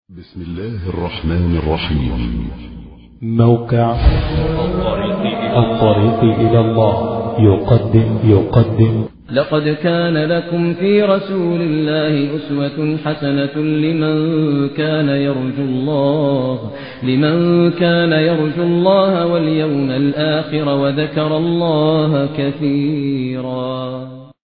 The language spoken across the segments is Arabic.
بسم الله الرحمن الرحيم. موقع الطريق إلى الله يقدم لقد كان لكم في رسول الله أسوة حسنة لمن كان يرجو الله واليوم الآخر وذكر الله كثيرا.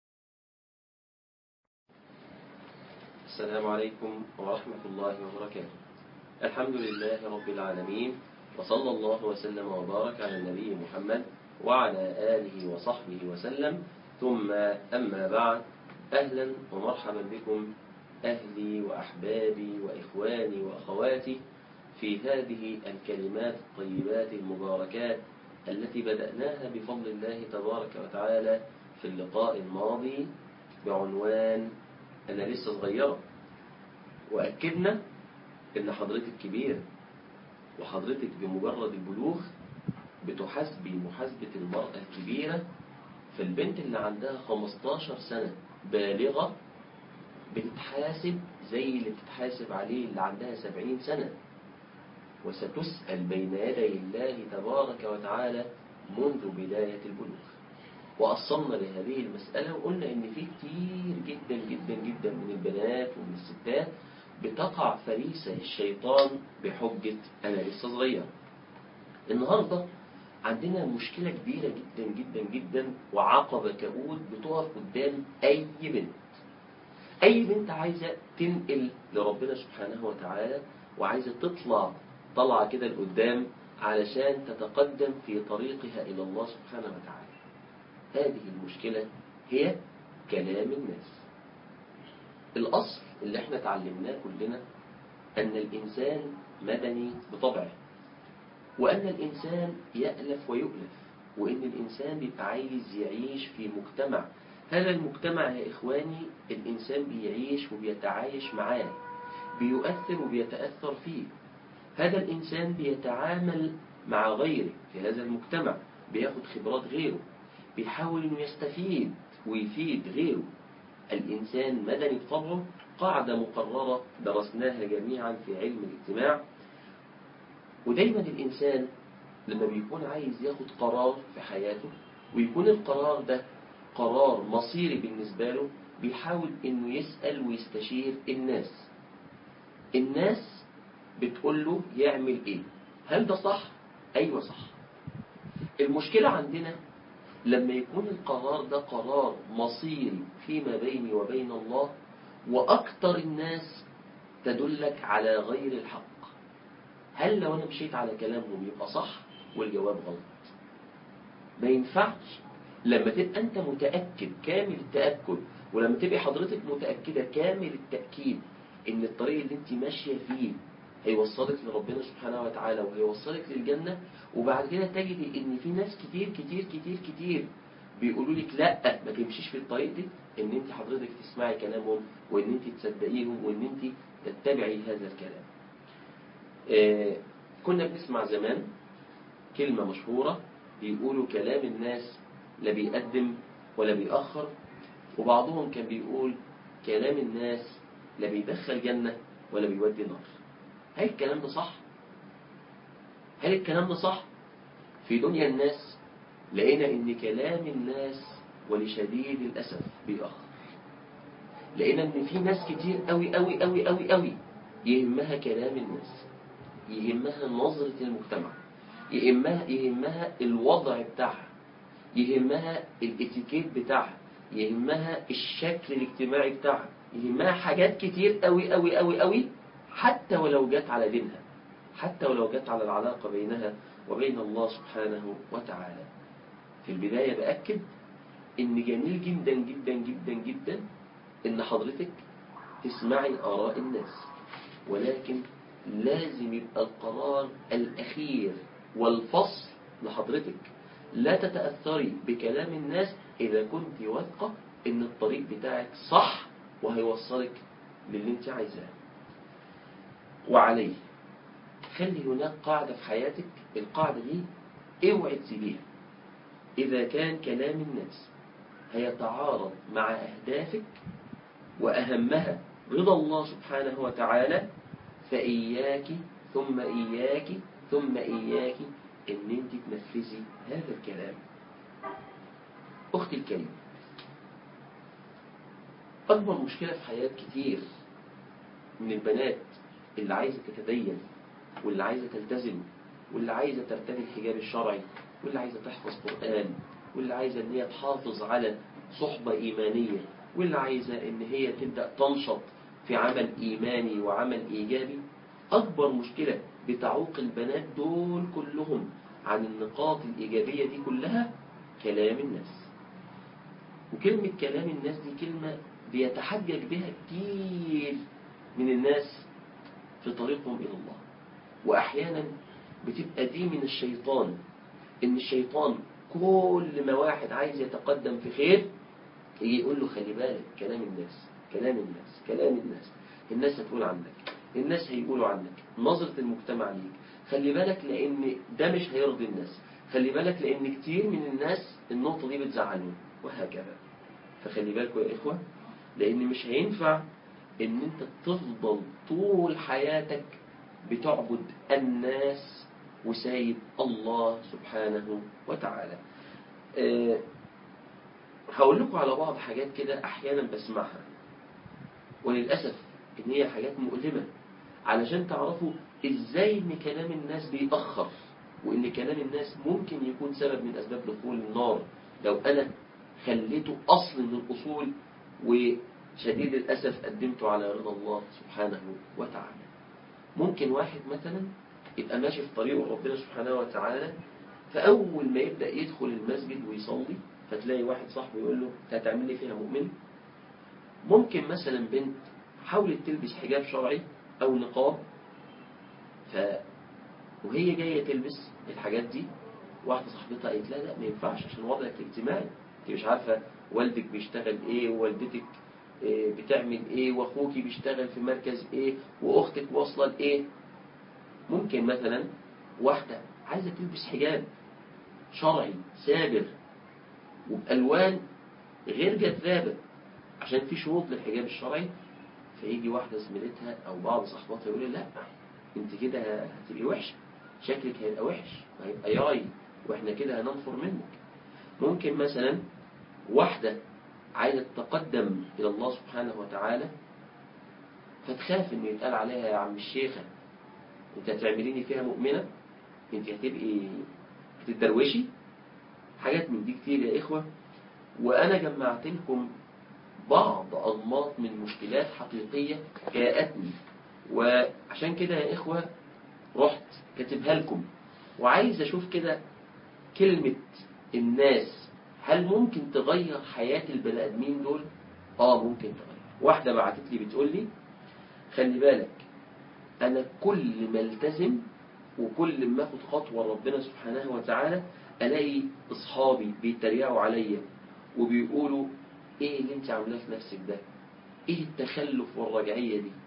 السلام عليكم ورحمة الله وبركاته. الحمد لله رب العالمين، وصلى الله وسلم وبارك على النبي محمد وعلى آله وصحبه وسلم، ثم أما بعد. أهلا ومرحبا بكم أهلي وأحبابي وإخواني وأخواتي في هذه الكلمات الطيبات المباركات التي بدأناها بفضل الله تبارك وتعالى في اللقاء الماضي بعنوان أنا لسه صغيرة، وأكدنا إن حضرتك كبيرة، وحضرتك بمجرد البلوغ بتحاسبي محاسبة المرأة الكبيرة. فالبنت اللي عندها 15 سنة بالغة بتتحاسب زي اللي بتتحاسب عليه اللي عندها 70 سنة، وستسأل بين يدي الله تبارك وتعالى منذ بداية البلوغ. وأصلنا لهذه المسألة وقلنا إن في كتير جدا جدا جدا من البنات ومن الستات بتقع فريسة الشيطان بحجة أنا لسه صغير. النهاردة عندنا مشكلة كبيرة جدا جدا جدا وعقبة كؤود بتقف قدام أي بنت عايزة تنقل لربنا سبحانه وتعالى، وعايزة طلع كده لقدام علشان تتقدم في طريقها إلى الله سبحانه وتعالى. هذه المشكلة هي كلام الناس. الأصل اللي احنا تعلمناه كلنا أن الإنسان مدني بطبعه، وأن الإنسان يألف ويؤلف، وأن الإنسان بيبقى عايز يعيش في مجتمع. هذا المجتمع يا إخواني الإنسان بيعيش وبيتعايش معاه، بيؤثر وبيتأثر فيه. هذا الإنسان بيتعامل مع غيره في هذا المجتمع، بياخد خبرات غيره، بيحاول أنه يستفيد ويفيد غيره. الإنسان مدني بطبعه، قاعدة مقررة درسناها جميعا في علم الاجتماع. ودايما الإنسان لما بيكون عايز ياخد قرار في حياته ويكون القرار ده قرار مصيري بالنسبة له، بيحاول أنه يسأل ويستشير الناس بتقول له يعمل إيه؟ هل ده صح؟ أيوة صح. المشكلة عندنا لما يكون القرار ده قرار مصيري فيما بيني وبين الله، وأكتر الناس تدلك على غير الحق. هل لو أنا مشيت على كلامهم يبقى صح؟ والجواب غلط. ما ينفعش. لما تبقى أنت متأكد كامل التأكد، ولما تبقى حضرتك متأكدة كامل التأكيد إن الطريق اللي أنت ماشية فيه هيوصلك لربنا سبحانه وتعالى وهيوصلك للجنة، وبعد كده تجد إن في ناس كتير كتير كتير كتير بيقولوا لك لا ما تمشيش في الطريق دي، إن أنت حضرتك تسمعي كلامهم، وإن أنت تصدقيهم، وإن أنت تتبعي هذا الكلام. كنا بنسمع زمان كلمة مشهورة بيقولوا كلام الناس لا بيقدم ولا بيأخر، وبعضهم كان بيقول كلام الناس لا بيدخل جنة ولا بيودي نار. هل الكلام ده صح؟ هل الكلام ده صح؟ في دنيا الناس لقينا ان كلام الناس ولشديد الأسف بيأخر. لقينا ان في ناس كتير قوي قوي قوي قوي قوي يهمها كلام الناس، يهمها نظرة المجتمع، يهمها الوضع بتاعها، يهمها الاتيكيت بتاعها، يهمها الشكل الاجتماعي بتاعها، يهمها حاجات كتير قوي قوي قوي قوي، حتى ولو جت على دينها، حتى ولو جت على العلاقة بينها وبين الله سبحانه وتعالى. في البداية بأكد إن جميل جدا جدا جدا جدا إن حضرتك تسمعي آراء الناس، ولكن لازم يبقى القرار الأخير والفصل لحضرتك. لا تتأثري بكلام الناس إذا كنت واثقة إن الطريق بتاعك صح وهيوصلك للي انت عايزاه. وعليه خلي هناك قاعدة في حياتك، القاعدة دي اوعي تسيبيها. إذا كان كلام الناس هيتعارض مع أهدافك وأهمها رضا الله سبحانه وتعالى، فإياك ثم إياك ثم إياك إن أنت تنفذي هذا الكلام. أختي الكريمة، أكبر مشكلة في حياة كتير من البنات اللي عايزة تتدين واللي عايزة تلتزم واللي عايزة ترتدي الحجاب الشرعي واللي عايزة تحفظ قرآن واللي عايزة إن هي تحافظ على صحبة إيمانية واللي عايزة إن هي تبدأ تنشط في عمل إيماني وعمل إيجابي، أكبر مشكلة بتعوق البنات دول كلهم عن النقاط الإيجابية دي كلها كلام الناس. وكلمة كلام الناس دي كلمة بيتحجج بها كتير من الناس في طريقهم إلى الله، وأحيانا بتبقى دي من الشيطان، إن الشيطان كل ما واحد عايز يتقدم في خير يجي يقول له خلي بالك كلام الناس كلام الناس كلام الناس، الناس هتقول عنك، الناس هيقولوا عنك، نظرة المجتمع ليك، خلي بالك لأن ده مش هيرضي الناس، خلي بالك لأن كتير من الناس النقطة دي بتزعلهم، وهكذا. فخلي بالكم يا إخوة، لأن مش هينفع إن أنت تفضل طول حياتك بتعبد الناس وسايب الله سبحانه وتعالى. هقول لكم على بعض حاجات كده أحيانا بسمعها، وللأسف إن هي حاجات مؤلمة، علشان تعرفوا إزاي إن كلام الناس بيأخر، وإن كلام الناس ممكن يكون سبب من أسباب دخول النار لو أنا خليته أصل من الأصول وشديد الأسف قدمته على رضا الله سبحانه وتعالى. ممكن واحد مثلا يبقى ماشي في طريقه ربنا سبحانه وتعالى، فأول ما يبدأ يدخل المسجد ويصلي فتلاقي واحد صاحبه يقول له هتعمل لي فيها مؤمن. ممكن مثلا بنت حاولت تلبس حجاب شرعي أو نقاب، وهي جاية تلبس الحاجات دي واحدة صاحبتها قالت لا لا ما ينفعش عشان وضعك الاجتماعي، انت مش عارفة والدك بيشتغل ايه ووالدتك بتعمل ايه واخوكي بيشتغل في مركز ايه واختك واصلة لايه. ممكن مثلا واحدة عايزة تلبس حجاب شرعي سابر وبألوان غير جذابة عشان في شروط للحجاب الشرعي، فيجي واحدة زميلتها أو بعض صاحباتها يقول لا انت كده هتبقي وحش، شكلك هيبقى وحش وهيبقى ياي واحنا كده هننفر منك. ممكن مثلا واحدة عايزة تتقدم إلى الله سبحانه وتعالى فتخاف إن يتقال عليها يا عم الشيخة انت هتعمليني فيها مؤمنة، انت هتتدروشي. حاجات من دي كتير يا إخوة، وأنا جمعت لكم بعض أنماط من مشكلات حقيقية جاءتني، وعشان كده يا إخوة رحت كاتبها لكم وعايز أشوف كده كلمة الناس هل ممكن تغير حياة البني آدمين دول؟ ممكن تغير. واحدة بعتت لي بتقول لي خلي بالك أنا كل ما التزم وكل ما أخد خطوة ربنا سبحانه وتعالى ألاقي أصحابي بيتريقوا عليا وبيقولوا إيه اللي أنت عاملاه في نفسك ده؟ إيه التخلف والرجعية دي؟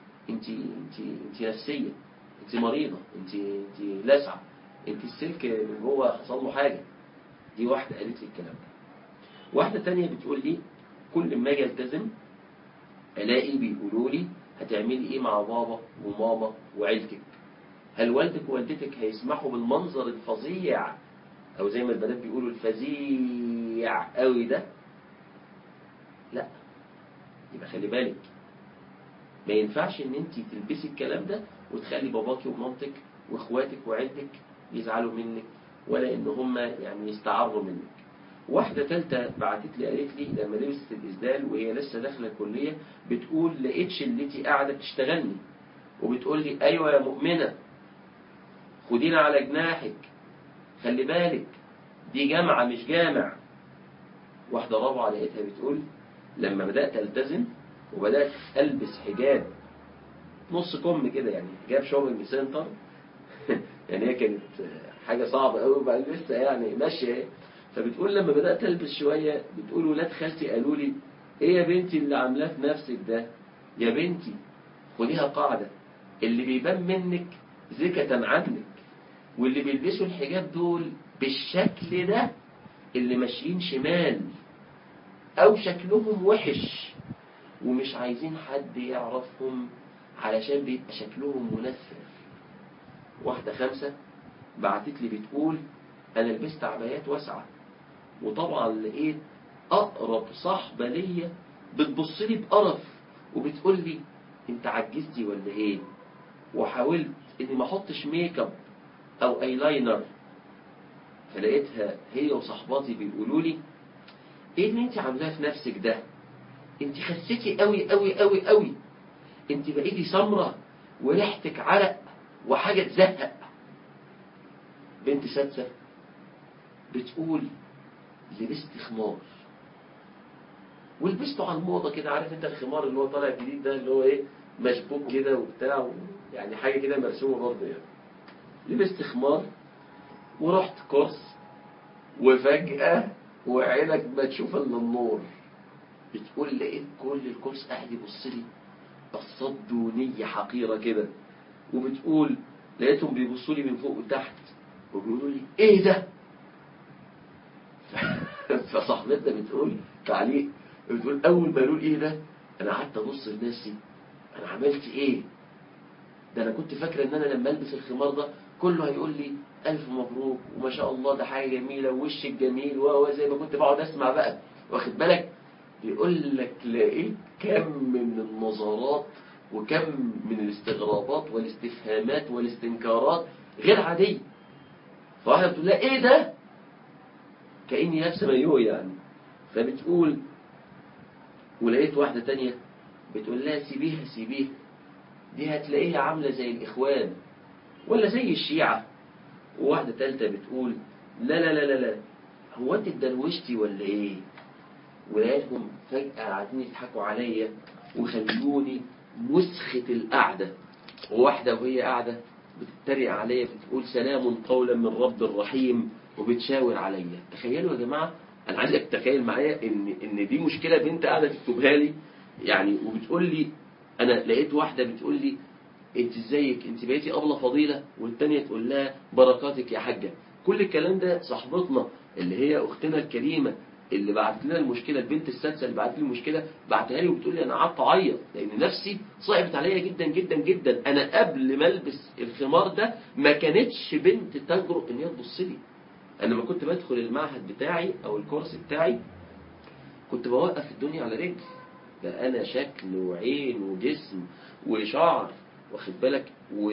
أنت نفسية، أنت مريضة، أنت لاسعة، أنت السلك من جوه حصل له حاجة. دي واحدة قالت لي الكلام ده. واحدة تانية بتقول لي كل ما أجي ألتزم ألاقي بيقولوا لي هتعملي إيه مع بابا وماما وعيلتك؟ هل والدك ووالدتك هيسمحوا بالمنظر الفظيع أو زي ما البنات بيقولوا الفظيع قوي ده؟ لا. يبقى خلي بالك ما ينفعش ان انت تلبسي الكلام ده وتخلي باباكي ومامتك واخواتك وعيلتك يزعلوا منك ولا ان هم يعني يستعروا منك. واحدة ثالثه بعتت لي قالت لي لما لبست الإسدال وهي لسه داخله الكلية بتقول لقيتش اللي قاعدة تشتغلني وبتقول لي ايوه يا مؤمنة خدينا على جناحك خلي بالك دي جامعة مش جامع. واحدة رابعة لقيتها بتقول لما بدأت ألتزم وبدأت ألبس حجاب نص كم كده يعني حجاب شوبينج سنتر يعني هي كانت حاجة صعبة قوي بقى لسه يعني ماشية. فبتقول لما بدأت ألبس شوية بتقول ولاد خالتي قالوا لي ايه يا بنتي اللي عاملاه في نفسك ده؟ يا بنتي خديها قاعدة اللي بيبان منك زكة عنك، واللي بيلبسوا الحجاب دول بالشكل ده اللي ماشيين شمال أو شكلهم وحش ومش عايزين حد يعرفهم علشان بيبقى شكلهم منفر. واحدة 5 بعتت لي بتقول أنا لبست عبايات واسعة، وطبعا لقيت أقرب صاحبة ليا بتبص لي بقرف وبتقول لي أنت عجزتي ولا إيه؟ وحاولت إني ما أحطش ميك اب أو ايلاينر، فلقيتها هي وصحباتي بيقولوا لي إيه اللي أنت عاملاه في نفسك ده؟ أنت خسيتي قوي قوي قوي قوي، أنت بقيتي سمرة وريحتك عرق وحاجة تزهق. بنت 6 بتقول لبست خمار ولبسته على الموضة كده، عارف انت الخمار اللي هو طالع جديد ده اللي هو ايه مشبوك كده وبتاع يعني حاجة كده مرسومة برضه يعني. لبست خمار ورحت كورس وفجأة وعينك ما تشوف الا النور. بتقول لقيت كل الكورس قاعد يبص لي بصات دونية حقيرة كده، وبتقول لقيتهم بيبصوا لي من فوق وتحت وبيقولوا لي ايه ده؟ فصاحبتنا بتقول تعليق، بتقول اول ما يقول ايه ده انا قعدت ابص لنفسي انا عملت ايه؟ ده انا كنت فاكره ان انا لما البس الخمار ده كله هيقول لي الف مبروك وما شاء الله ده حاجه جميله ووشك جميل زي ما كنت بقعد اسمع بقى، واخد بالك؟ بيقول لك لقيت كم من النظرات وكم من الاستغرابات والاستفهامات والاستنكارات غير عاديه. فواحده بتقول لها ايه ده؟ كأني لابسه مايوه يعني. فبتقول ولقيت واحدة تانية بتقول لها سيبيها سيبيها دي هتلاقيها عاملة زي الإخوان ولا زي الشيعة. وواحدة تالتة بتقول لا لا لا لا لا هو انت اتدروشتي ولا ايه؟ ولقيتهم فجأة قاعدين يضحكوا عليا وخلوني مسخة القعدة. وواحدة وهي قاعدة بتتريق عليا بتقول سلام قولا من رب رحيم وبتشاور عليا. تخيلوا يا جماعة، انا عايزك تتخيل معايا ان دي مشكلة بنت قاعدة تكتبها لي يعني، وبتقول لي انا لقيت واحدة بتقول لي انت ازيك انت بقيتي ابله فضيلة، والتانية تقول لها بركاتك يا حاجة. كل الكلام ده صاحبتنا اللي هي اختنا الكريمة اللي بعت لنا المشكلة، البنت السادسة اللي بعت لي المشكلة بعتها لي وبتقول لي انا قعدت اعيط لان نفسي صعبت عليا جدا جدا جدا. انا قبل ما البس الخمار ده ما كانتش بنت تجرؤ ان هي تبص لي. انا لما كنت بدخل المعهد بتاعي او الكورس بتاعي كنت بوقف الدنيا على رجل، ده انا شكل وعين وجسم وشعر واخد بالك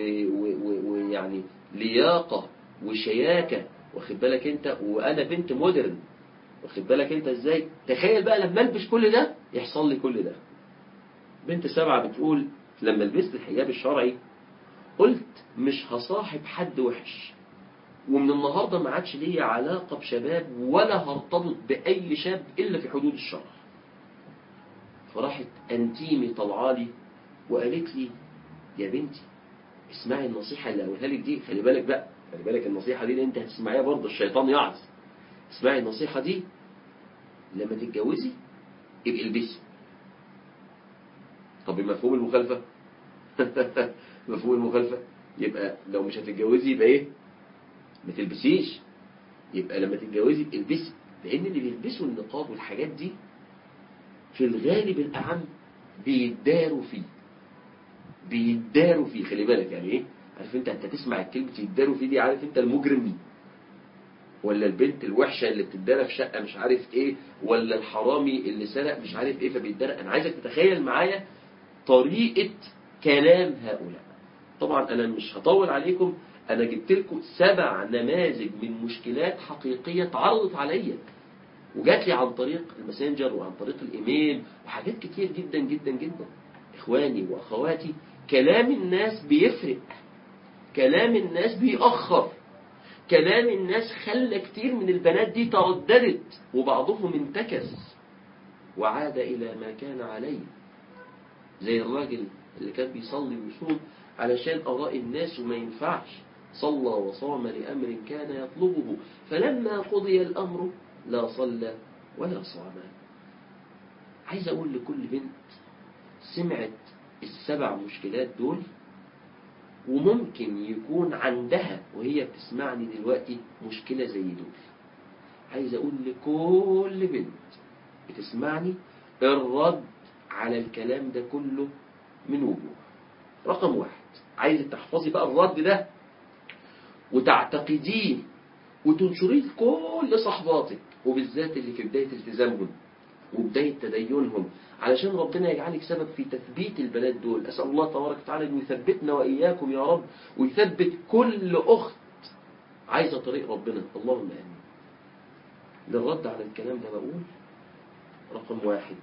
ويعني لياقة وشياكة واخد بالك انت، وانا بنت مودرن واخد بالك انت ازاي. تخيل بقى لما البس كل ده يحصل لي كل ده. بنت 7 بتقول لما لبست الحجاب الشرعي قلت مش هصاحب حد وحش، ومن النهاردة ما عادش ليا علاقة بشباب ولا هرتبط بأي شاب إلا في حدود الشرع. فراحت أنتيمي طلعالي وقالت لي يا بنتي اسمعي النصيحة اللي أقولها لك دي، خلي بالك بقى، خلي بالك النصيحة دي اللي أنت هتسمعيها برضه الشيطان يعظ. اسمعي النصيحة دي لما تتجوزي يبقى البسي. طب بمفهوم المخالفة مفهوم المخالفة يبقى لو مش هتتجوزي يبقى ايه؟ ما تلبسيش. يبقى لما تتجوزي البسي، لان اللي بيلبسوا النقاب والحاجات دي في الغالب الأعم بيداروا فيه خلي بالك يعني ايه؟ عارف انت تسمع الكلمة يداروا فيه دي، عارف انت المجرم ولا البنت الوحشة اللي بتدارى في شقة مش عارف ايه، ولا الحرامي اللي سرق مش عارف ايه فبيدارى. انا عايزك تتخيل معايا طريقة كلام هؤلاء. طبعا انا مش هطول عليكم، انا جبت لكم 7 نماذج من مشكلات حقيقية اتعرضت عليا وجات لي عن طريق الماسنجر وعن طريق الايميل وحاجات كتير جدا جدا جدا. اخواني واخواتي كلام الناس بيفرق، كلام الناس بيأخر، كلام الناس خلى كتير من البنات دي ترددت وبعضهم انتكس وعاد إلى ما كان عليه، زي الراجل اللي كان بيصلي ويصوم علشان آراء الناس وما ينفعش، صلى وصام لأمر كان يطلبه فلما قضي الأمر لا صلى ولا صام. عايز أقول لكل بنت سمعت ال7 مشكلات دول وممكن يكون عندها وهي بتسمعني دلوقتي مشكلة زي دول، عايز أقول لكل بنت بتسمعني الرد على الكلام ده كله من وجوه. رقم واحد، عايزك تحفظي بقى الرد ده وتعتقديه وتنشريه لكل صحباتك، وبالذات اللي في بداية التزامهم وبداية تدينهم، علشان ربنا يجعلك سبب في تثبيت البنات دول. أسأل الله تبارك وتعالى أن يثبتنا وإياكم يا رب، ويثبت كل أخت عايزة طريق ربنا، اللهم آمين. للرد على الكلام ده بقول رقم واحد،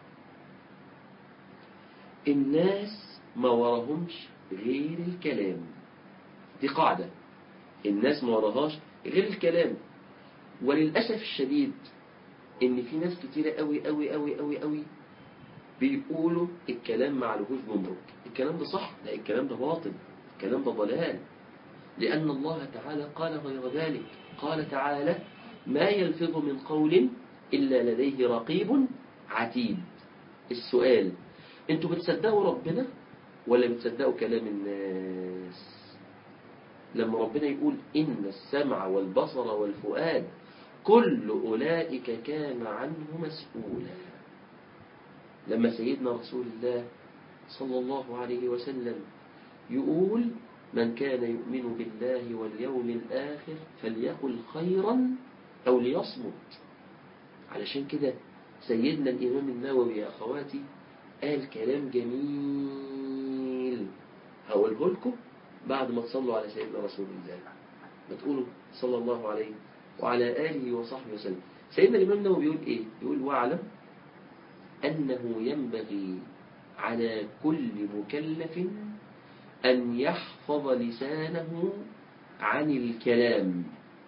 الناس ما وراهمش غير الكلام. دي قاعدة، الناس ما وراهاش غير الكلام. وللأسف الشديد إن في ناس كتيرة قوي قوي قوي قوي قوي بيقولوا الكلام ما عليهوش جمرك. الكلام ده صح؟ لا، الكلام ده باطل، الكلام ده ضلال، لأن الله تعالى قال غير ذلك. قال تعالى: ما يلفظ من قول إلا لديه رقيب عتيد. السؤال، انتوا بتصدقوا ربنا ولا بتصدقوا كلام الناس؟ لما ربنا يقول إن السمع والبصر والفؤاد كل أولئك كان عنه مسؤولا، لما سيدنا رسول الله صلى الله عليه وسلم يقول: من كان يؤمن بالله واليوم الآخر فليقل خيرا أو ليصمت. علشان كده سيدنا الإمام النووي يا أخواتي قال كلام جميل هقوله لكم بعد ما تصلوا على سيدنا رسول الله، ما تقولوا صلى الله عليه وعلى آله وصحبه وسلم. سيدنا الإمام النووي بيقول إيه؟ يقول: واعلم أنه ينبغي على كل مكلف أن يحفظ لسانه عن الكلام،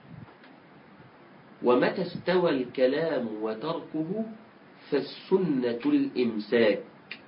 ومتى استوى الكلام وتركه فالسنة الإمساك.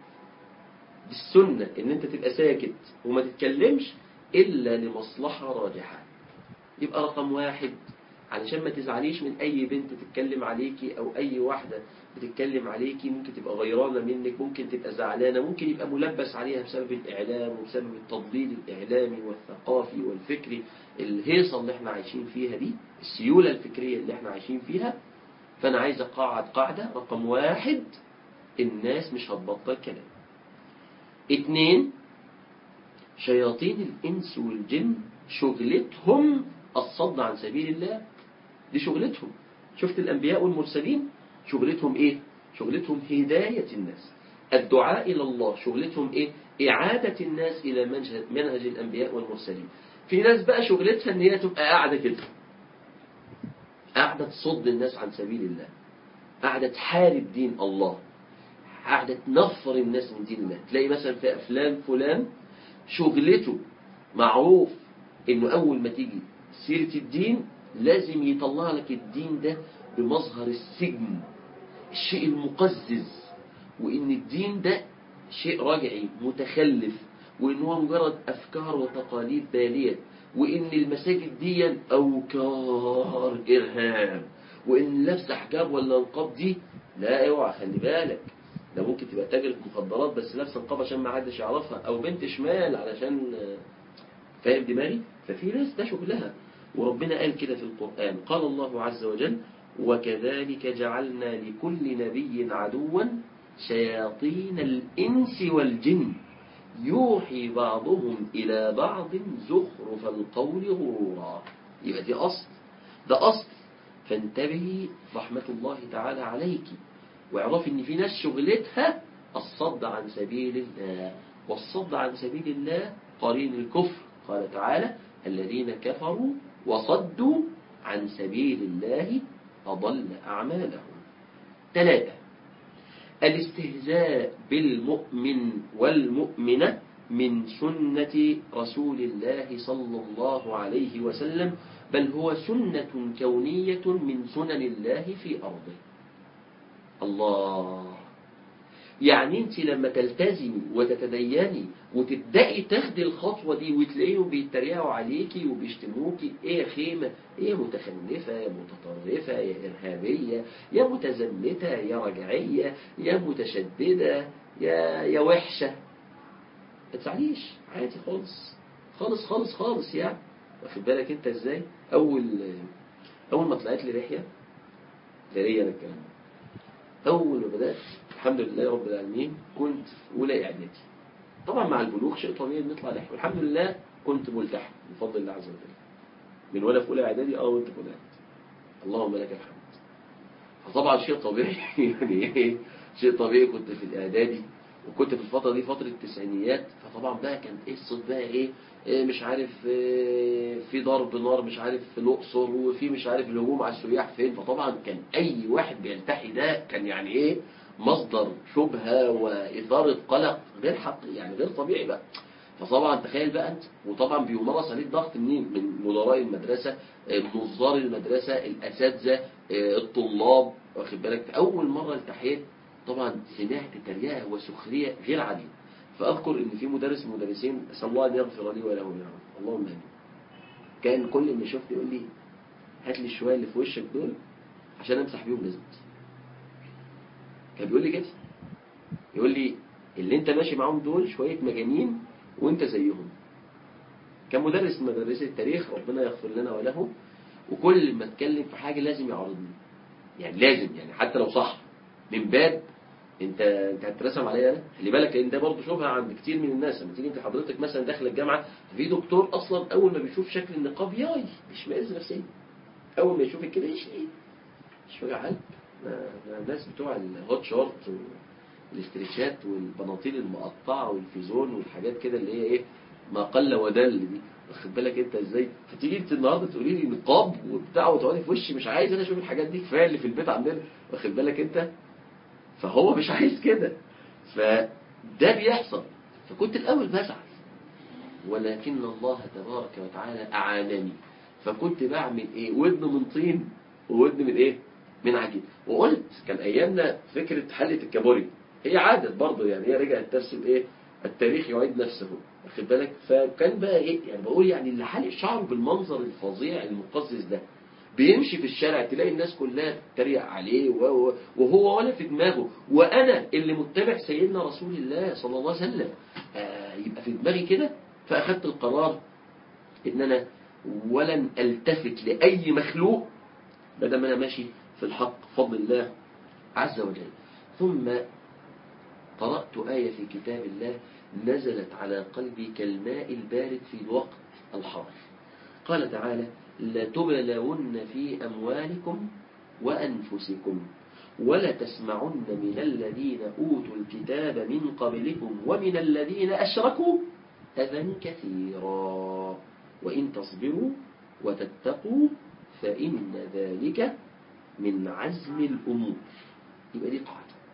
السنة إن أنت تبقى ساكت وما تتكلمش إلا لمصلحة راجحة. يبقى رقم واحد، علشان ما تزعليش من أي بنت تتكلم عليكي أو أي واحدة بتتكلم عليكي، ممكن تبقى غيرانة منك، ممكن تبقى زعلانة، ممكن يبقى ملبس عليها بسبب الإعلام وبسبب التضليل الإعلامي والثقافي والفكري، الهيصة اللي احنا عايشين فيها دي، السيولة الفكرية اللي احنا عايشين فيها. فأنا عايز أقاعد قاعدة، رقم واحد، الناس مش هتبطل كلام. 2، شياطين الإنس والجن شغلتهم الصد عن سبيل الله، دي شغلتهم. شفت الأنبياء والمرسلين شغلتهم إيه؟ شغلتهم هداية الناس، الدعاء إلى الله. شغلتهم إيه؟ إعادة الناس إلى منهج الأنبياء والمرسلين. في ناس بقى شغلتها إن هي تبقى قاعدة كده، قاعدة تصد الناس عن سبيل الله، قاعدة تحارب دين الله، قاعدة تنفر الناس من دين الله. تلاقي مثلا في أفلام فلان شغلته معروف إنه أول ما تيجي سيرة الدين لازم يطلع لك الدين ده بمظهر السجن، الشيء المقزز، وإن الدين ده شيء راجعي متخلف، وإن هو مجرد أفكار وتقاليد بالية، وإن المساجد دي أوكار إرهاب، وإن لبس حجاب ولا نقاب دي لا، اوعى خلي بالك، ده ممكن تبقى تاجرة مخدرات بس لابسه نقاب عشان ما حدش يعرفها، أو بنت شمال علشان فاهم دماغي. ففي ناس ده شغلها، وربنا قال كده في القرآن. قال الله عز وجل: وكذلك جعلنا لكل نبي عدوا شياطين الإنس والجن يوحي بعضهم إلى بعض زخرف القول غرورا. يبقى دي أصل، ده أصل. فانتبهي رحمة الله تعالى عليك، واعرفي إن في ناس شغلتها الصد عن سبيل الله، والصد عن سبيل الله قرين الكفر. قال تعالى: الذين كفروا وصدوا عن سبيل الله أضل أعمالهم. 3، الاستهزاء بالمؤمن والمؤمنة من سنة رسول الله صلى الله عليه وسلم، بل هو سنة كونية من سنن الله في أرضه. الله، يعني انت لما تلتزمي وتتديني وتبدأي تاخدي الخطوة دي وتلاقيهم بيتريقوا عليكي وبيشتموكي، ايه يا خيمة، ايه يا متخلفة، يا متطرفة، يا إرهابية، يا متزمتة، يا رجعية، يا متشددة، يا وحشة، ما تزعليش، عادي خالص خالص خالص خالص. يعني واخد بالك انت ازاي؟ اول ما طلعت لي لحية جارية للكلام، أول ما بدأت الحمد لله رب العالمين كنت في أولى إعدادي، طبعا مع البلوغ شيء طبيعي بنطلع لحية، والحمد لله كنت ملتحي بفضل الله عز وجل من وانا في اولى اعدادي وانت في اولى اعدادي، اللهم لك الحمد. فطبعا شيء طبيعي يعني ايه شيء طبيعي. كنت في الاعدادي وكنت في الفتره دي فتره التسعينيات، فطبعا بقى كان ايه الصوت بقى إيه مش عارف في ضرب نار مش عارف في الاقصر، وفي مش عارف الهجوم على السياح فين. فطبعا كان اي واحد بيلتحي ده كان يعني ايه مصدر شبهه واثاره قلق غير يعني غير طبيعي بقى. فطبعا تخيل بقى انت، وطبعا بيمارس عليك ضغط منين؟ من مدراء المدرسه، نظار المدرسه، الاساتذه، الطلاب، واخد بالك. اول مره التحيت طبعا سمعت تريقه وسخريه غير عاديه. فاذكر ان في مدرس من المدرسين، اسال الله ان يغفر لي وله يا رب اللهم امين، كان كل ما يشوفني يقول لي هات لي الشويه اللي في وشك دول عشان امسح بيهم جزمتي. كان بيقول لي كده، يقول لي اللي انت ماشي معاهم دول شويه مجانين وانت زيهم. كان مدرس من مدرسة التاريخ ربنا يغفر لنا وله، وكل ما اتكلم في حاجة لازم يعارضني، يعني لازم، يعني حتى لو صح من باب انت هترسم عليا انا. خلي بالك لان ده برضه شبهه عند كتير من الناس. لما تيجي انت حضرتك مثلا داخل الجامعه، في دكتور اصلا اول ما بيشوف شكل النقاب بيشمئز نفسيا، اول ما يشوفك كده مش وجع قلب. الناس بتوع الهوت شورت والاستريتشات والبناطيل المقطعه والفيزون والحاجات كده اللي هي ما قل ودل دي، واخد بالك انت ازاي. فتيجي انت النهارده تقولي لي نقاب وبتاع وتقعدي في وشي، مش عايز انا اشوف الحاجات دي، كفايه اللي في البيت عندنا، واخد بالك انت. فهو مش عايز كده، فده بيحصل. فكنت الاول بزعل، ولكن الله تبارك وتعالى اعانني. فكنت بعمل ودن من طين وودن من من عجين. وقلت كان ايامنا فكره حلقه الكابوري هي عادت برضه، يعني هي رجعت ترسم التاريخ يعيد نفسه، واخد بالك. فكان بقى يعني بقول يعني اللي حالق شعره بالمنظر الفظيع المقزز ده بيمشي في الشارع تلاقي الناس كلها تتريق عليه وهو ولا في دماغه، وانا اللي متبع سيدنا رسول الله صلى الله عليه وسلم يبقى في دماغي كده. فاخدت القرار ان انا ولن التفت لاي مخلوق ما دام انا ماشي في الحق بفضل الله عز وجل. ثم قرأت آية في كتاب الله نزلت على قلبي كالماء البارد في الوقت الحار. قال تعالى لتبلون في أموالكم وأنفسكم ولتسمعن من الذين أوتوا الكتاب من قبلكم ومن الذين أشركوا أذى كثيرا وإن تصبروا وتتقوا فإن ذلك من عزم الأمور. يبقى دي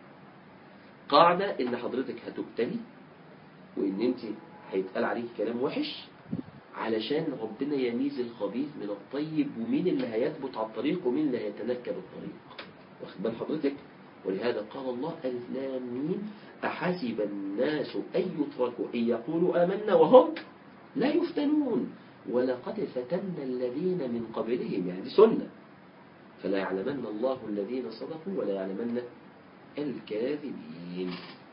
قاعدة إن حضرتك هتبتلي، وإن أنت هيتقال عليك كلام وحش علشان ربنا يميز الخبيث من الطيب، ومين اللي هيثبت على الطريق ومين اللي هيتنكب الطريق، واخد بال حضرتك. ولهذا قال الله ألف لام ميم أحسب الناس أن يتركوا أن يقولوا آمنا وهم لا يفتنون ولقد فتنا الذين من قبلهم، يعني دي سنة. فلا يعلمن الله الذين صدقوا ولا يعلمن الكاذبين.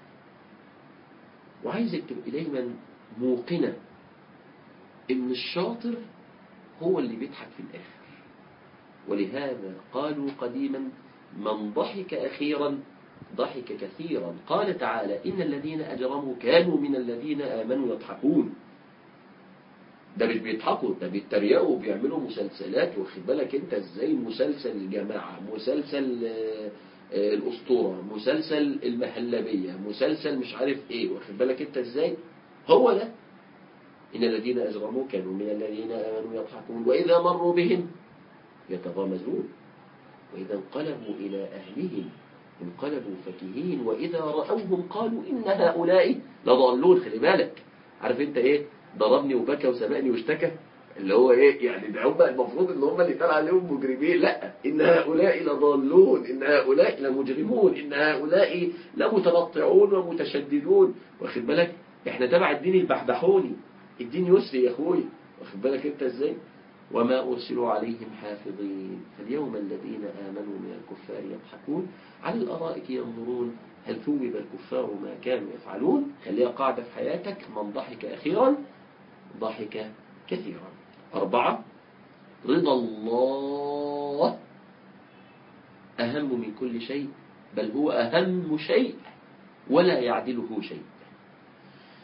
وعايزك تبقى دايما موقنة إن الشاطر هو اللي بيضحك في الآخر. ولهذا قالوا قديما من ضحك أخيرا ضحك كثيرا. قال تعالى إن الذين أجرموا كانوا من الذين آمنوا يضحكون. ده مش بيضحكوا، ده بيتريقوا وبيعملوا مسلسلات، واخد بالك انت ازاي، مسلسل الجماعة، مسلسل الأسطورة، مسلسل المهلبية، مسلسل مش عارف واخد بالك انت ازاي. هو ده إن الذين أجرموا كانوا من الذين آمنوا يضحكون وإذا مروا بهم يتغامزون وإذا انقلبوا إلى أهلهم انقلبوا فكهين وإذا رأوهم قالوا إن هؤلاء لضالون. خلي بالك، عارف انت ضربني وبكى وسبقني واشتكى، اللي هو يعني ده هم المفروض ان هم اللي يتقال عليهم مجرمين. لا، ان هؤلاء لضالون، ان هؤلاء لمجرمون، ان هؤلاء لمتنطعون ومتشددون، واخد بالك. احنا تبع الدين البحبحوني، الدين يسري يا اخوي، واخد بالك انت ازاي. وما أرسلوا عليهم حافظين فاليوم الذين آمنوا من الكفار يضحكون على الأرائك ينظرون هل ثوب الكفار ما كانوا يفعلون. خليها قاعدة في حياتك، من ضحك أخيرا ضحك كثيرا. 4 رضا الله أهم من كل شيء، بل هو أهم شيء ولا يعدله شيء.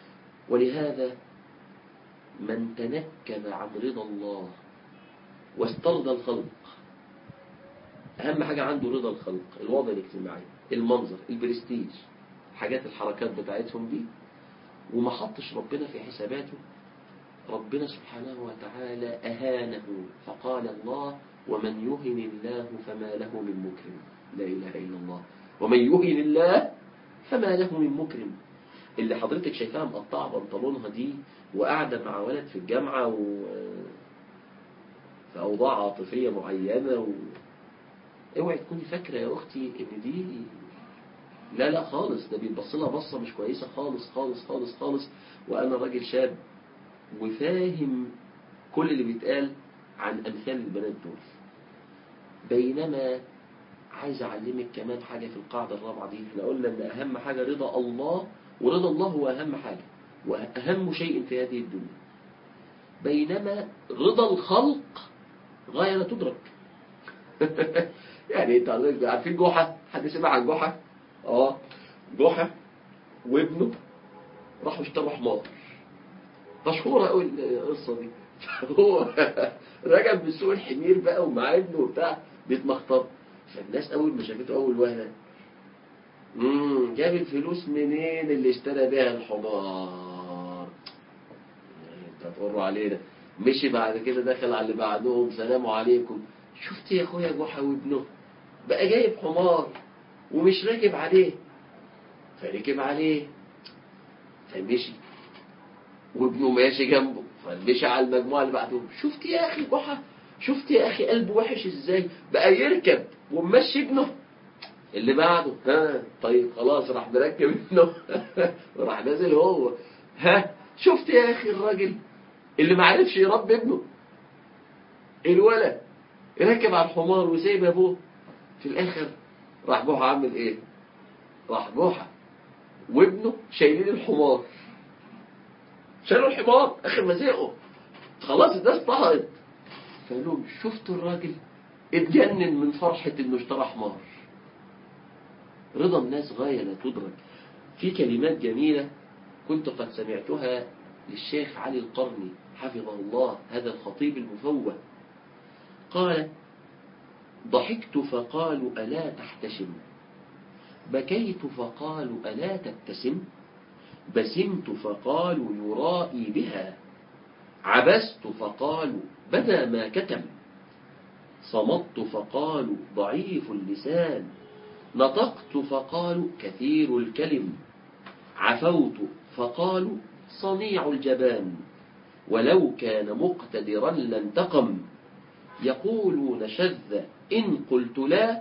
ولهذا من تنكب عن رضا الله واسترضى الخلق، أهم حاجة عنده رضا الخلق، الوضع الاجتماعي، المنظر، البرستيج، حاجات الحركات بتاعتهم دي، وما حطش ربنا في حساباته، ربنا سبحانه وتعالى أهانه. فقال الله: ومن يهن الله فما له من مكرم. لا إله إلا الله. ومن يهن الله فما له من مكرم. اللي حضرتك شايفاها مقطعة بنطلونها دي وقاعدة مع ولد في الجامعة في أوضاع عاطفية معينة اوعي تكوني فاكرة يا أختي إن دي لا خالص، ده بيتبص لها بصة مش كويسة خالص خالص خالص خالص. وأنا راجل شاب وفاهم كل اللي بيتقال عن أمثال البنات دول. بينما عايز أعلمك كمان حاجة في القاعدة الرابعة دي. احنا قلنا إن أهم حاجة رضا الله، ورضا الله هو أهم حاجة وأهم شيء في هذه الدنيا. بينما رضا الخلق غاية لا تدرك. يعني انت عارفين جحا؟ حد سمع عن جحا؟ جحا وابنه راحوا اشتروا حمار. مشهورة قوي القصة دي. هو رجع من سوق الحمير بقى ومع ابنه وبتاع بيتمخطر. فالناس اول ما شافته اول وهله جاب الفلوس منين اللي اشترى بيها الحمار؟ انت هتقروا علينا. مشي بعد كده دخل على اللي بعدهم: سلام عليكم، شفت يا اخويا جحا وابنه بقى جايب حمار ومش راكب عليه. فركب عليه فمشي وابنه ماشي جنبه، فمشي على المجموعة اللي بعدهم: شفت يا اخي جحا، شفت يا اخي قلبه وحش ازاي بقى يركب ومشي ابنه. اللي بعده: طيب خلاص، راح مركب ابنه وراح نازل هو: شفت يا اخي الراجل اللي ما عرفش يربي ابنه، الولد ركب على الحمار وسايب ابوه. في الاخر راح بوحة عامل ايه؟ راح بوحة وابنه شايلين الحمار، شالوا الحمار اخر ما زهقوا خلاص الناس طهقت. فقالوا: شفتوا الراجل اتجنن من فرحة انه اشترى حمار. رضا الناس غاية لا تدرك. في كلمات جميلة كنت قد سمعتها للشيخ علي القرني حفظه الله، هذا الخطيب المفوه. قال: ضحكت فقالوا ألا تحتشم، بكيت فقالوا ألا تبتسم، بسمت فقالوا يرائي بها، عبست فقالوا بدا ما كتم، صمت فقالوا ضعيف اللسان، نطقت فقالوا كثير الكلم، عفوت فقالوا صنيع الجبان، ولو كان مقتدرا لانتقم، يقولون شذ إن قلت لا،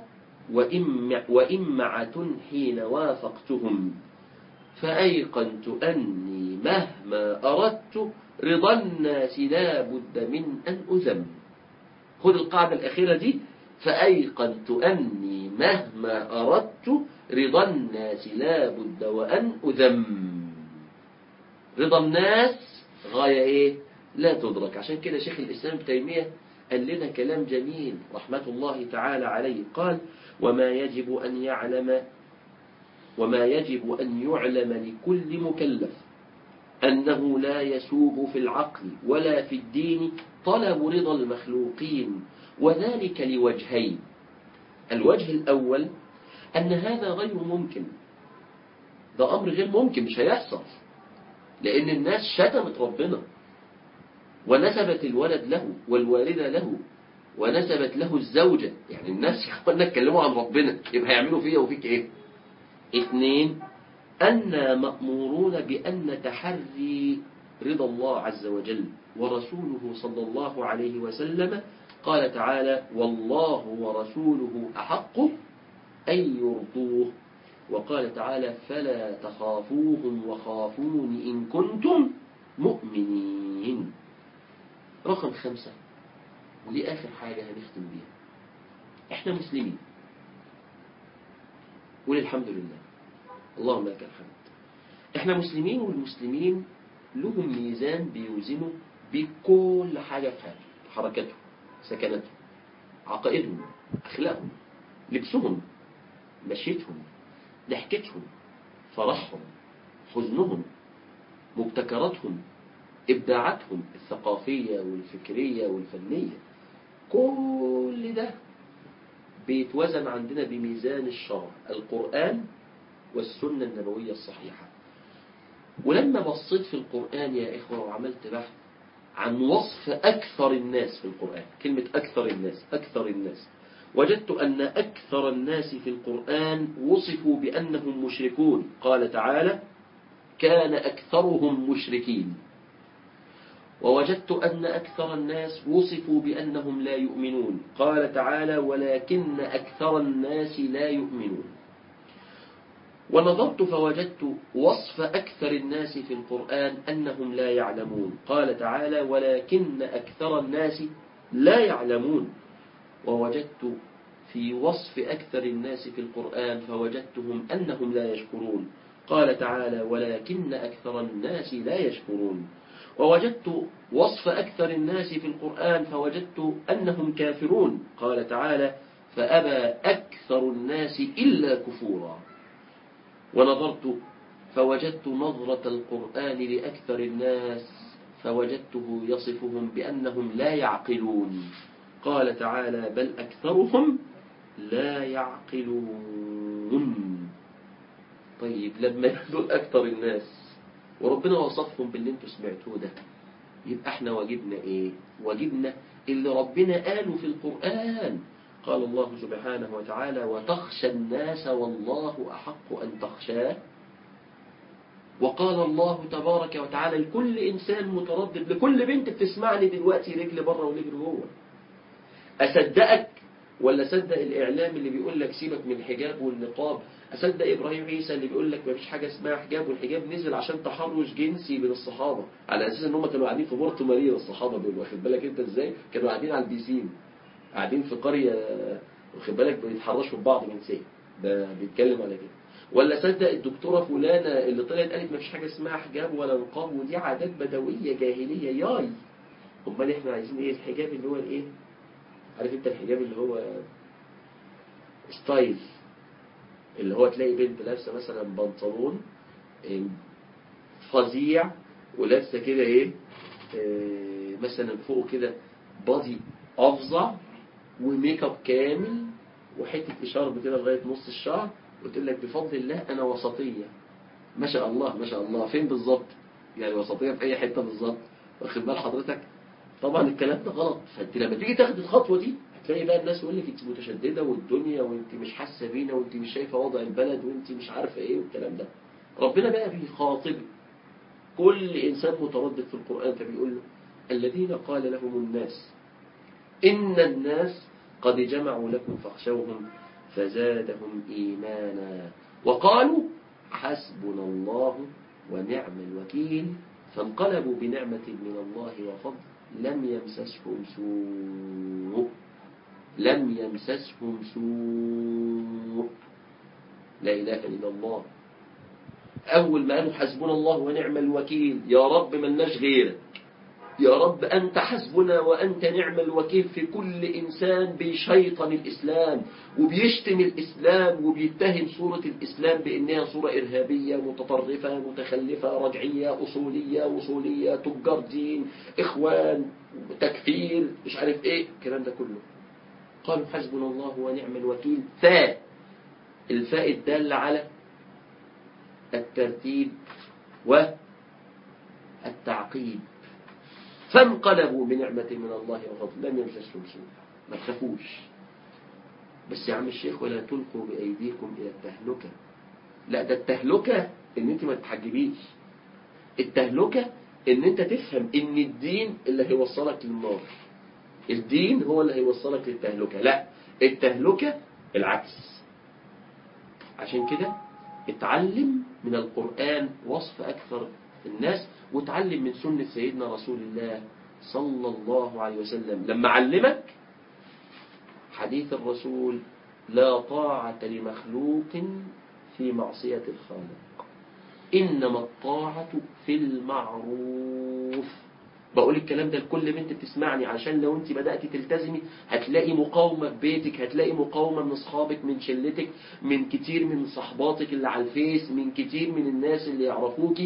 وإمعة حين وافقتهم، فأيقنت أني مهما أردت رضا الناس لا بد من أن أذم. خذ القاعدة الأخيرة دي: فأيقنت أني مهما أردت رضا الناس لا بد وأن أذم. رضا الناس غاية إيه؟ لا تدرك. عشان كده شيخ الإسلام ابن تيمية قال لنا كلام جميل رحمة الله تعالى عليه. قال: وما يجب أن يعلم لكل مكلف أنه لا يسوغ في العقل ولا في الدين طلب رضا المخلوقين، وذلك لوجهين. الوجه الأول أن هذا غير ممكن، ده أمر غير ممكن، مش هيحصل، لأن الناس شتمت ربنا ونسبت الولد له والوالدة له ونسبت له الزوجة. يعني الناس يخوانا اتكلموا عن ربنا، يبقى هيعملوا فيها وفيك ايه؟ اثنين: أننا مأمورون بأن نتحري رضا الله عز وجل، ورسوله صلى الله عليه وسلم قال تعالى: والله ورسوله أحق أن يرضوه. وقال تعالى: فلا تخافوهم وخافون إن كنتم مؤمنين. رقم 5، ودي آخر حاجة هنختم بيها: إحنا مسلمين، وللحمد لله، اللهم لك الحمد. إحنا مسلمين، والمسلمين لهم ميزان بيوزنوا بكل حاجة في حياتهم: حركتهم، سكنتهم، عقائدهم، أخلاقهم، لبسهم، مشيتهم، ضحكتهم، فرحهم، حزنهم، مبتكراتهم، إبداعاتهم الثقافية والفكرية والفنية، كل ده بيتوزن عندنا بميزان الشرع، القرآن والسنة النبوية الصحيحة. ولما بصيت في القرآن يا إخوة وعملت بحث عن وصف أكثر الناس في القرآن، كلمة أكثر الناس، وجدت أن أكثر الناس في القرآن وصفوا بأنهم مشركون. قال تعالى: كان أكثرهم مشركين. ووجدت أن أكثر الناس وصفوا بأنهم لا يؤمنون. قال تعالى: ولكن أكثر الناس لا يؤمنون. ونظرت فوجدت وصف أكثر الناس في القرآن أنهم لا يعلمون. قال تعالى: ولكن أكثر الناس لا يعلمون. ووجدت في وصف أكثر الناس في القرآن فوجدتهم أنهم لا يشكرون. قال تعالى: ولكن أكثر الناس لا يشكرون. ووجدت وصف أكثر الناس في القرآن فوجدت أنهم كافرون. قال تعالى: فأبى أكثر الناس إلا كفورا. ونظرت فوجدت نظرة القرآن لأكثر الناس فوجدته يصفهم بأنهم لا يعقلون. قال تعالى: بل أكثرهم لا يعقلون. طيب لما يدول أكثر الناس وربنا وصفهم باللي انتوا سمعتوه ده، يبقى احنا واجبنا ايه؟ واجبنا اللي ربنا قاله في القرآن. قال الله سبحانه وتعالى: وتخشى الناس والله أحق أن تخشاه. وقال الله تبارك وتعالى لكل إنسان متردد، لكل بنت بتسمعني دلوقتي رجل بره ورجل جوه، أصدقك ولا صدق الإعلام اللي بيقول لك سيبك من الحجاب والنقاب؟ أصدق إبراهيم عيسى اللي بيقول لك مفيش حاجة اسمها حجاب، والحجاب نزل عشان تحرش جنسي بين الصحابة، على أساس إن هم كانوا قاعدين في بورتو ماريا الصحابة دول، واخد بالك أنت إزاي؟ كانوا قاعدين على البيسين، قاعدين في قرية، واخد بالك، بيتحرشوا ببعض جنسيا. ده بيتكلم على كده. ولا صدق الدكتورة فلانة اللي طلعت قالت مفيش حاجة اسمها حجاب ولا نقاب ودي عادات بدوية جاهلية ياي. أمال إحنا عايزين إيه؟ الحجاب اللي هو الإيه؟ عارف أنت الحجاب اللي هو ستايل، اللي هو تلاقي بنت لابسة مثلا بنطلون فظيع ولابسة كده إيه مثلا فوق كده بادي أفظع وميك اب كامل وحتة إشارب كده لغاية نص الشعر، وتقول لك بفضل الله أنا وسطية. ما شاء الله ما شاء الله. فين بالظبط؟ يعني وسطية في أي حتة بالظبط؟ واخد بال حضرتك؟ طبعا الكلام ده غلط. فأنت لما تيجي تاخد الخطوة دي هتلاقي بقى الناس يقول لك أنت متشددة والدنيا وأنت مش حاسة بينا وأنت مش شايفة وضع البلد وأنت مش عارفة إيه والكلام ده. ربنا بقى بيخاطب كل إنسان متردد في القرآن فبيقول له: الذين قال لهم الناس إن الناس قد جمعوا لكم فاخشوهم فزادهم إيمانا وقالوا حسبنا الله ونعم الوكيل فانقلبوا بنعمة من الله وفضل لم يمسسهم سوء. لا إله إلا الله. أول ما قالوا حسبنا الله ونعم الوكيل، يا رب ملناش غيرك، يا رب أنت حسبنا وأنت نعم الوكيل في كل إنسان بيشيطن الإسلام وبيشتم الإسلام وبيتهم صورة الإسلام بأنها صورة إرهابية متطرفة متخلفة رجعية أصولية وصولية تجار دين إخوان تكفير مش عارف إيه الكلام ده كله. قالوا حسبنا الله ونعم الوكيل. الفاء الدالة على الترتيب والتعقيب. فانقلبوا بنعمة من الله وفضل لم يمسسهم سوء. ما تخافوش. بس يا عم الشيخ ولا تلقوا بأيديكم إلى التهلكة. لا، ده التهلكة إن أنت ما تحجبيش. التهلكة إن أنت تفهم إن الدين اللي هيوصلك للنار، الدين هو اللي هيوصلك للتهلكة. لا، التهلكة العكس. عشان كده اتعلم من القرآن وصف أكثر الناس، وتعلم من سنة سيدنا رسول الله صلى الله عليه وسلم لما علمك حديث الرسول: لا طاعة لمخلوق في معصية الخالق، إنما الطاعة في المعروف. بقول الكلام ده لكل بنت بتسمعني عشان لو انت بدأتي تلتزمي هتلاقي مقاومة في بيتك، هتلاقي مقاومة من اصحابك من شلتك من كتير من صحباتك اللي على الفيس من كتير من الناس اللي يعرفوكي.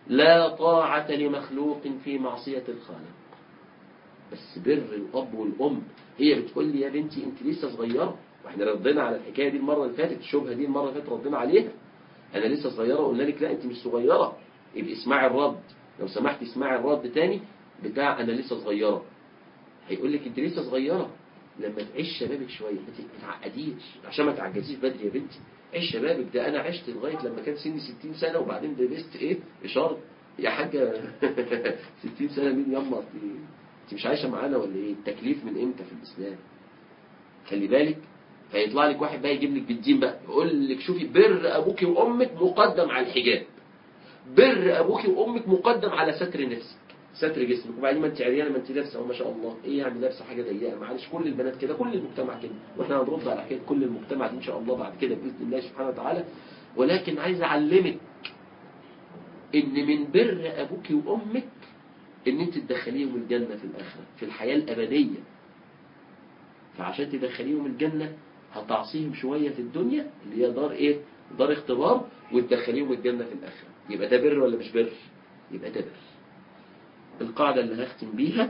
لا طاعة لمخلوق في معصية الخالق. بس بر الأب والأم. هي بتقول لي يا بنتي أنت لسه صغيرة، واحنا ردينا على الحكاية دي المرة اللي فاتت، الشبهة دي المرة اللي فاتت ردينا عليها. أنا لسه صغيرة، قلنا لك لا أنت مش صغيرة، يبقى اسمعي الرد، لو سمحت اسمعي الرد تاني بتاع أنا لسه صغيرة. هيقول لك أنت لسه صغيرة، لما تعيش شبابك شوية ما تعقديش عشان ما تعجزيش بدري يا بنتي. عيش شبابك. ده أنا عشت لغاية لما كان سني 60 سنة وبعدين لبست إيه إشارة يا حاجة 60 سنة مين يما؟ أنت مش عايشة معانا ولا إيه؟ التكليف من إمتى في الإسلام؟ خلي بالك. فيطلع لك واحد بقى يجيب لك بالدين بقى يقول لك شوفي بر أبوك وأمك مقدم على الحجاب، بر أبوك وأمك مقدم على ستر نفسك، ستر جسمك. وبعدين ما انت عريانه، ما انت لابسه وما شاء الله، ايه يعني لابسه حاجه ضيقه؟ معلش كل البنات كده، كل المجتمع كده، واحنا هنرد على حكايه كل المجتمع دي ان شاء الله بعد كده باذن الله سبحانه وتعالى. ولكن عايز اعلمك ان من بر ابوك وامك ان انت تدخليهم الجنه في الاخره، في الحياه الابديه. فعشان تدخليهم الجنه هتعصيهم شويه في الدنيا اللي هي دار ايه؟ دار اختبار، وتدخليهم الجنه في الاخره. يبقى ده بر ولا مش بر؟ يبقى ده بر. القاعدة اللي هختم بيها: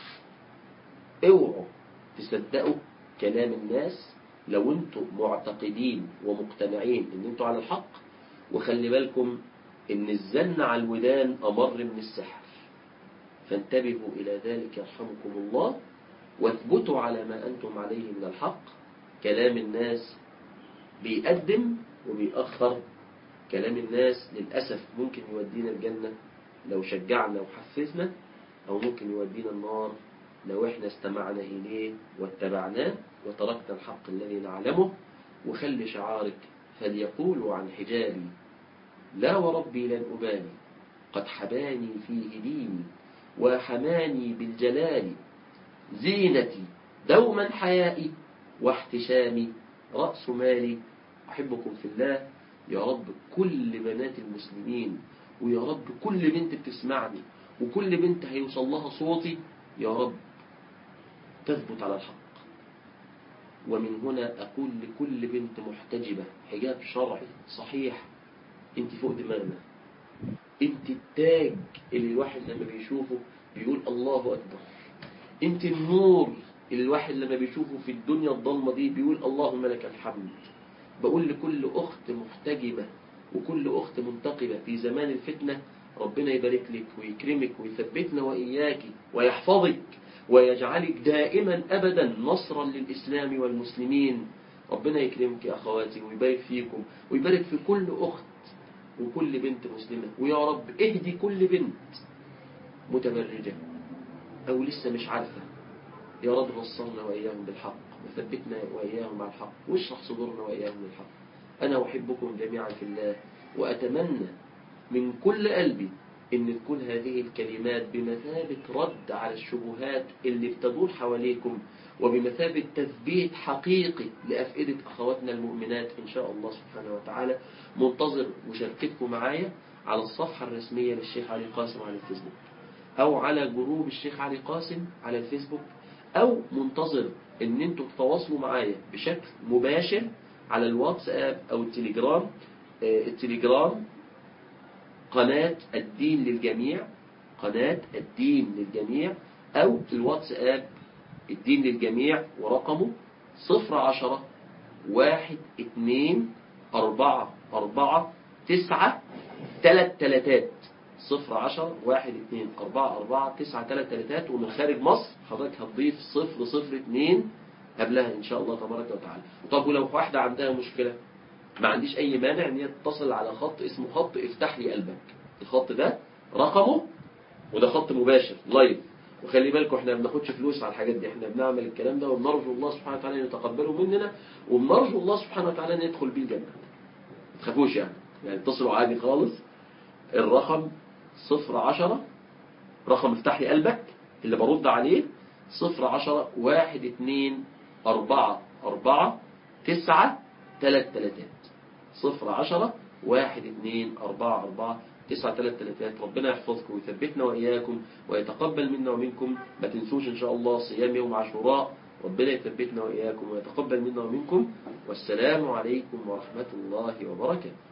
اوعوا تصدقوا كلام الناس لو انتم معتقدين ومقتنعين ان انتم على الحق، وخلي بالكم ان الزن على الودان امر من السحر. فانتبهوا الى ذلك يرحمكم الله، واثبتوا على ما انتم عليه من الحق. كلام الناس بيقدم وبيأخر، كلام الناس للأسف ممكن يودينا الجنة لو شجعنا وحفزنا، أو ممكن يودينا النار لو احنا استمعنا إليه واتبعناه وتركنا الحق الذي نعلمه. وخلي شعارك: فليقولوا عن حجابي لا وربي لن أبالي، قد حباني فيه ديني وحماني بالجلال، زينتي دوما حيائي واحتشامي رأس مالي. أحبكم في الله. يا رب كل بنات المسلمين، ويا رب كل بنت بتسمعني، وكل بنت هيوصل لها صوتي، يا رب تثبت على الحق. ومن هنا أقول لكل بنت محتجبة حجاب شرعي صحيح: انت فوق دماغنا، انت التاج اللي الواحد لما بيشوفه بيقول الله أكبر، انت النور اللي الواحد لما بيشوفه في الدنيا الضلمة دي بيقول اللهم لك الحمد. بقول لكل أخت محتجبة وكل أخت منتقبة في زمان الفتنة: ربنا يبارك لك ويكرمك ويثبتنا وإياك ويحفظك ويجعلك دائما أبدا نصرا للإسلام والمسلمين. ربنا يكرمك يا أخواتي ويبارك فيكم ويبارك في كل أخت وكل بنت مسلمة. ويا رب اهدي كل بنت متبرجة أو لسه مش عارفة، يا رب وصلنا وإياهم بالحق وثبتنا وإياهم على الحق واشرح صدورنا وإياهم بالحق. أنا أحبكم جميعا في الله، وأتمنى من كل قلبي إن تكون هذه الكلمات بمثابة رد على الشبهات اللي بتدور حواليكم، وبمثابة تثبيت حقيقي لأفئدة أخواتنا المؤمنات إن شاء الله سبحانه وتعالى. منتظر مشاركتكم معايا على الصفحة الرسمية للشيخ علي قاسم على الفيسبوك، أو على جروب الشيخ علي قاسم على الفيسبوك، أو منتظر إن انتوا تتواصلوا معايا بشكل مباشر على الواتساب أو التليجرام. التليجرام قناة الدين للجميع، قناة الدين للجميع، أو الواتساب الدين للجميع ورقمه 010-12-44-9-3 010-12-44-9-3. ومن خارج مصر حضرتك هتضيف 002 قبلها إن شاء الله تبارك وتعالى. طب ولو واحدة عندها مشكلة، ما عنديش أي مانع إن هي تتصل على خط اسمه خط افتح لي قلبك. الخط ده رقمه، وده خط مباشر لايف. وخلي بالكم احنا ما بناخدش فلوس على الحاجات دي، احنا بنعمل الكلام ده وبنرجو الله سبحانه وتعالى ان يتقبله مننا، وبنرجو الله سبحانه وتعالى ان يدخل بيه الجنة. ما تخافوش يعني اتصلوا عادي خالص. الرقم 010 رقم افتح لي قلبك اللي برد عليه 010-12-44-9-3 010-12-44-9-3. ربنا يحفظكم ويثبتنا وإياكم ويتقبل منا ومنكم. ما تنسوش إن شاء الله صيام يوم عاشوراء. ربنا يثبتنا وإياكم ويتقبل منا ومنكم. والسلام عليكم ورحمة الله وبركاته.